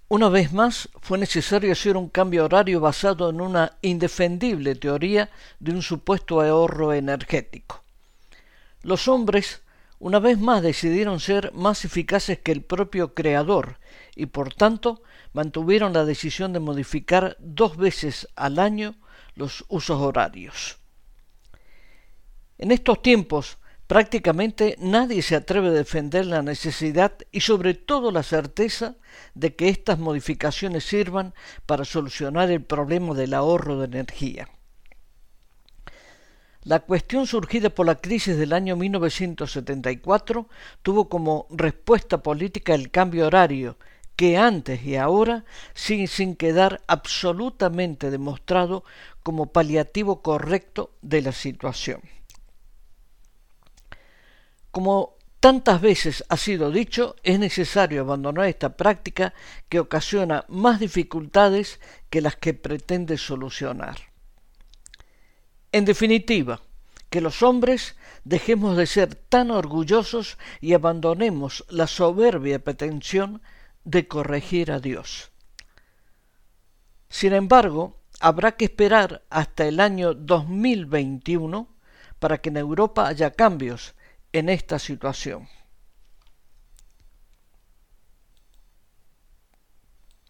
Una vez más, fue necesario hacer un cambio horario basado en una indefendible teoría de un supuesto ahorro energético. Los hombres, una vez más, decidieron ser más eficaces que el propio Creador y, por tanto, mantuvieron la decisión de modificar 2 veces al año los usos horarios. En estos tiempos, prácticamente nadie se atreve a defender la necesidad y sobre todo la certeza de que estas modificaciones sirvan para solucionar el problema del ahorro de energía. La cuestión surgida por la crisis del año 1974 tuvo como respuesta política el cambio horario, que antes y ahora sigue sin quedar absolutamente demostrado como paliativo correcto de la situación. Como tantas veces ha sido dicho, es necesario abandonar esta práctica que ocasiona más dificultades que las que pretende solucionar. En definitiva, que los hombres dejemos de ser tan orgullosos y abandonemos la soberbia pretensión de corregir a Dios. Sin embargo, habrá que esperar hasta el año 2021 para que en Europa haya cambios en esta situación.